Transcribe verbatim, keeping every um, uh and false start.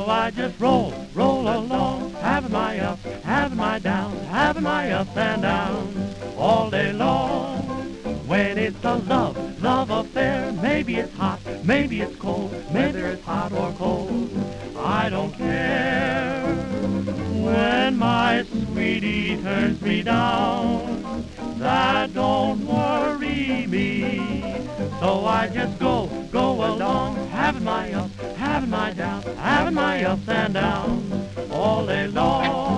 So I just roll, roll along, having my ups, having my downs, having my ups and downs all day long. When it's a love, love affair, maybe it's hot, maybe it's cold, maybe it's hot or cold, I don't care. When my sweetie turns me down, that don't worry me. So I just go, go along, having my ups, having my downs, having my ups and downs all day long.